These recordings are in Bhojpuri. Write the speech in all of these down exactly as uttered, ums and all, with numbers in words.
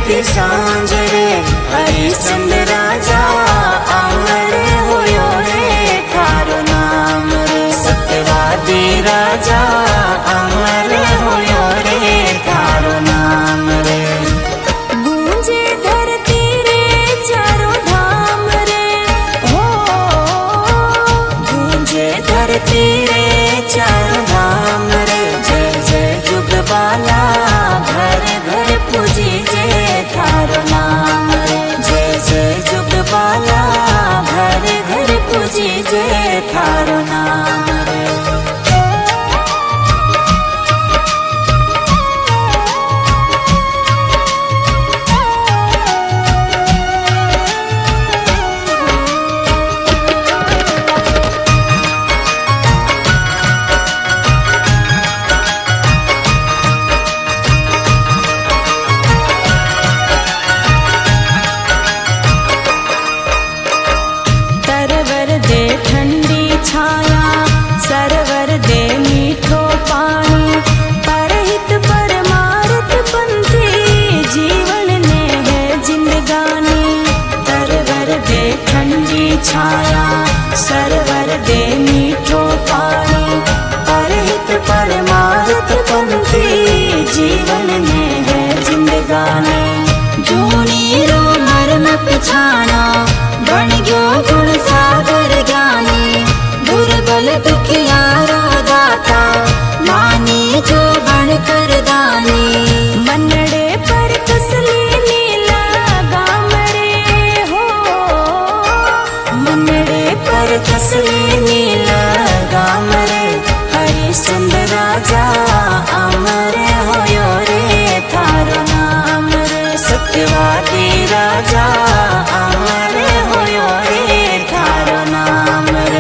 की सांझ रे हरिश्चंद्र राजा अमर होयो रे थारो नाम रे सत्यवादी राजा अमर होयो रे थारो नाम रे गूंजे धरती रे चारों धाम रे हो गूंजे धरती रे चारों धाम रे जय जय जुगबाला घर घर पूजी जय थारो नाम रे जय जय जुगबाला घर घर पूजी जय थारो नाम रे तरवर दे ठंडी छाया सरवर दे मीठो पानी परहित परमार्थ पंथी जीवन ने है जिंदगानी तरवर दे ठंडी छाया सरवर दे मीठो पानी परहित परमार्थ पंथी जीवन में है जिंदगानी जूनी रो मर्म पिछाना बन गयो गुण सागर ज्ञानी दुर्बल दुखियारो दाता मानी जो बन कर दानी मनड़े पर कसली नीला गाम रे हो मनड़े पर कसली नीला गाम रे हरिश्चंद्र राजा अमर होयो रे थारो नाम रे सत्यवादी राजा अमर होयो रे थारो नाम रे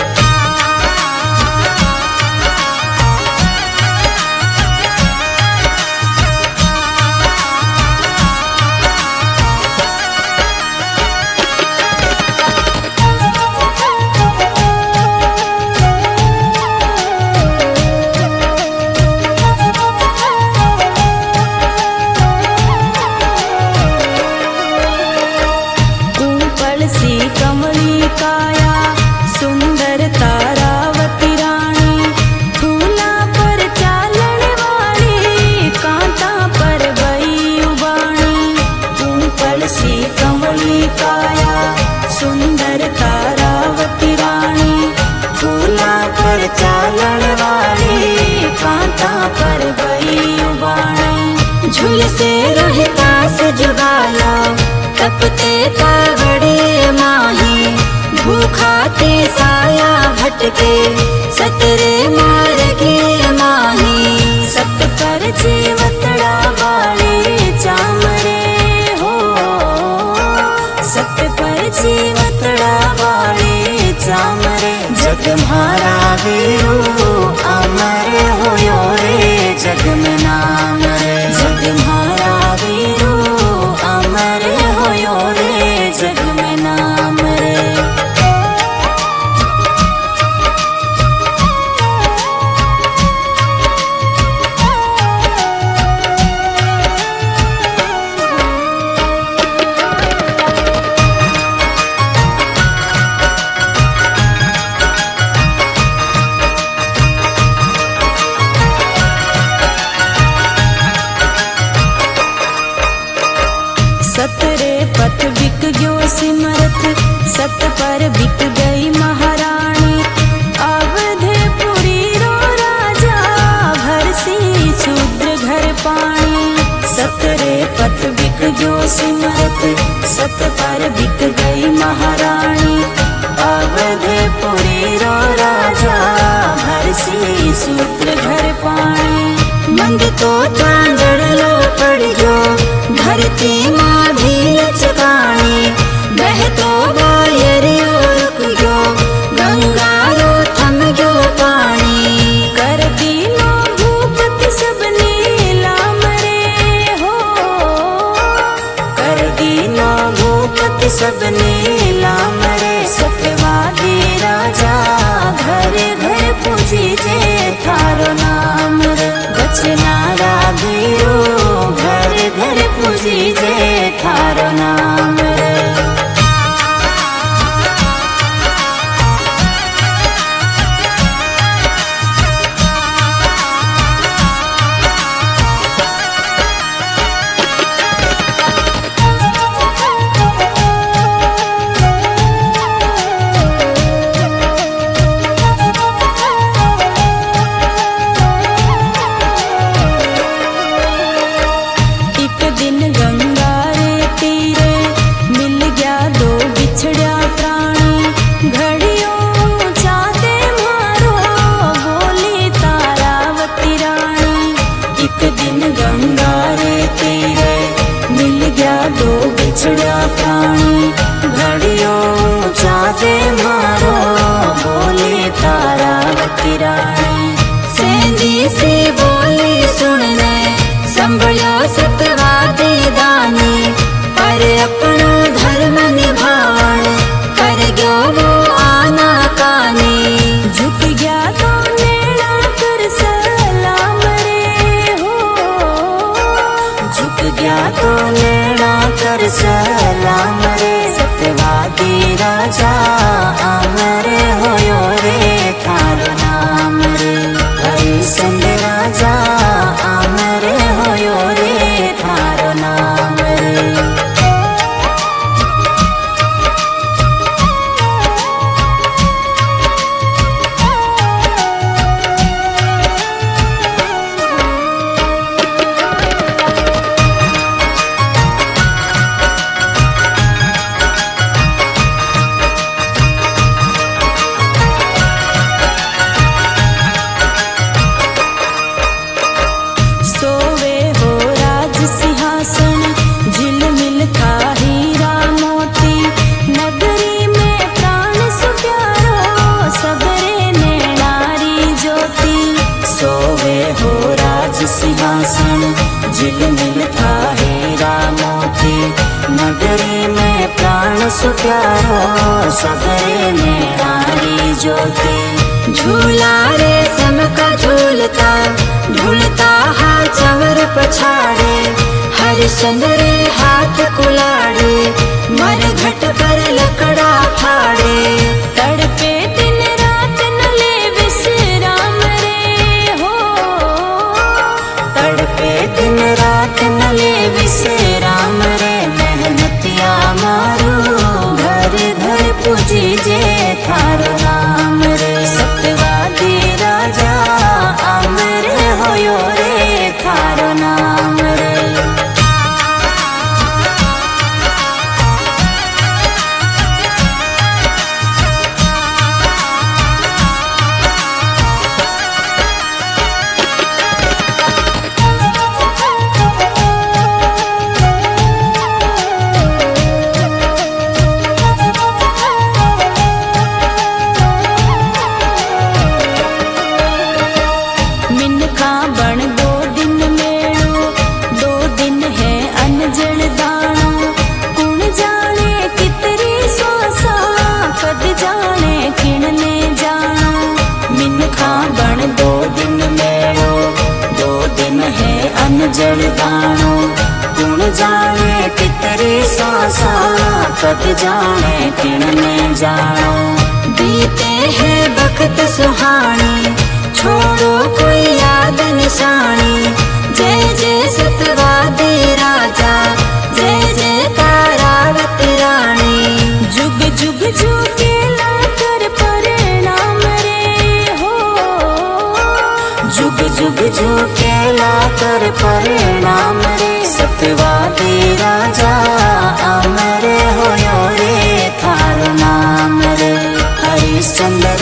ऊपर सी कमली काया सुंदर तारावती रानी फूला पर चालन वाली कांटा पर बई उबाणी ऊपर सी कमली काया सुंदर तारावती रानी फूला पर चालन वाली कांटा पर बई उबाणी झुलसे रहता से जुगाला तपते तावड़े माही भूखाते साया भटके सतरे मार के माही सत पर जीवतड़ा वाली चामरे हो सत पर जीवतड़ा वाली चामरे जग म्हारा वीरू अमर होयो रे जग में नाम रे जग म्हारा वीरू अमर होयो रे जग में नाम रे सतरे पथ बिक गयो सिमरत सत पर बिक गई महारानी अवधपुरी रो राजा भरसी शूद्र घर पानी सतरे पथ बिक गयो सिमरत सत पर बिक गई महारानी अवधपुरी रो राजा भरसी शूद्र घर पानी मंद तो चांदड़ लो पड़ गयो धरती माँ भी लचकानी बह तो बायरियो रुक गयो गंगा रो थम गयो पानी कर दीनो भूपति सब नीलाम रे हो कर दीनो भूपति सब नीलाम रे सत्यवादी राजा घर घर पूजी जे थारो नाम रे बचनारा बीरो घर घर पूजी जे बिछड़ा प्राणी घड़ियो चादे मारो बोले तारावती रानी। सेंधी सी बोली सुनने संभलो सतवादी दानी पर अपनो धर्म निभाण कर गयो वो आना कानी। झुक गया तो नेड़ा कर सलाम रे हो, झुक गया तो नेड़ा कर सलाम रे। सत्यवादी राजा अमर होयो रे थारो नाम रे। हरिश्चंद्र राजा अमर होयो रे थारो नाम रे। सोवे हो राज सिंहासन झिलमिल था हीरा मोती। नगरी में प्राण सुप्यारो सबरे ने नारी ज्योति। सोवे हो राज सिंहासन झिलमिल था हीरा मोती। नगरी में प्राण सुप्यारो सबरे में नारी ज्योति। झूला रे समका झूलता झूलता हा चवर पछाड़े। हरिश्चंद्र रे हाथ कुलाड़े मर घट पर लकड़ा फाड़े। तड़पे दिन रात न ले विश्राम रे हो, तड़पे दिन रात न ले विश्राम रे। मेहनतिया मारू घर घर पूजी जे थारो नाम रे। सत्यवादी राजा अमर होयो रे थारो नाम रे। मिनखा बण दो दिन मेड़ो, दो दिन है अनजण दाणो। कुण जाने कितरी स्वासा कद जाने किणने जानो। मिनखा बण दो दिन मेड़ो, दो दिन है अनजण दाणो। गुण जाने कितरी सांसा कद जाने किणने जानो। बीते है बखत सुहानी छोड़ो कोई याद निशानी। जय जय सत्यवादी राजा जय जय तारावती रानी। जुग जुग झुकेला कर परिणाम रे हो, जुग जुग झुकेला कर परिणाम रे। सत्यवादी राजा अमर होयो रे थारो नाम रे। हरिश्चंद्र